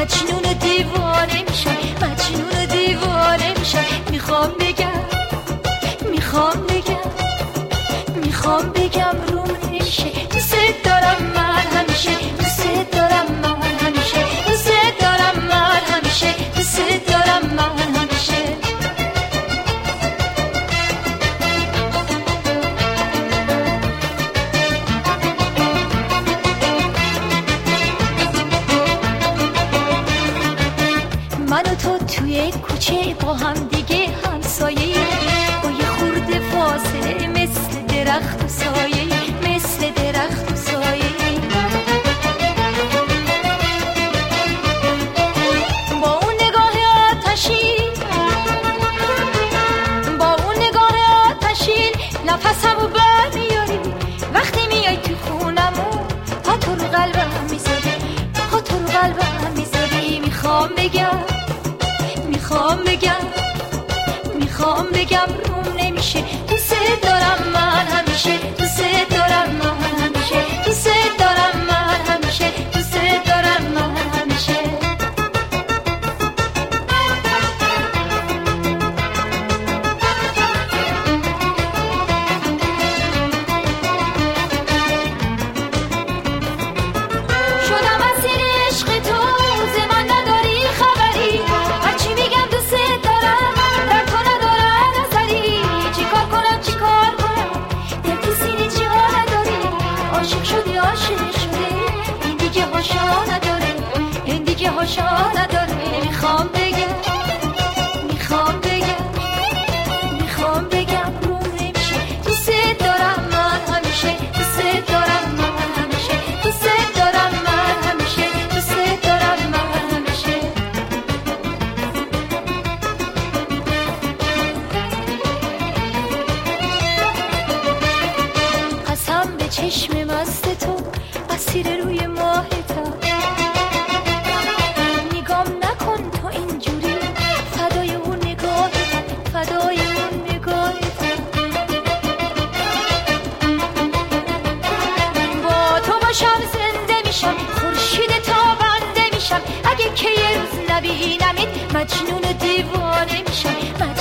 مجنون و دیوانه میشم، مجنون و دیوانه میشم. میخوام بگم روم نمیشه. دوست دارم من همیشه، دوست دارم من همیشه، دوست دارم من همیشه، دوست دارم من همیشه. من و تو توی کوچه با هم دیگه همسایه، با یه خورده فاصله مثل درخت و سایه، مثل درخت و سایه. با اون نگاه آتشین، با اون نگاه آتشین نفسمو برمیاری. وقتی میای تو خونمون پا تو رو قلبم میذاری، پا تو رو قلبم میذاری. میخوام بگم روم نمیشه. دوست دارم من همیشه، دوست دارم من همیشه، دوست دارم من همیشه، دوست دارم من همیشه. شدم اسیر عشق تو، ز من نداری خبری. هرچی میگم دوست دارم، در تو ندارم نظری. چیکار کنم دل تو سینه جا نداری. عاشق شدی این دیگه هاشا نداره، این دیگه هاشا نداره. میخوام بگم روم نمیشه. دوست دارم من همیشه، دوست دارم من همیشه، دوست دارم من همیشه، دوست دارم من همیشه. قسم به چشم مست تو، اسیر روی ماهتم. نگام نکن تو اینجوری، فدای اون نگاهتم، فدای اون نگاهتم. با تو باشم زنده میشم، خورشید تابنده میشم. اگه که یه روز نبینمت مجنون و دیوانه میشم.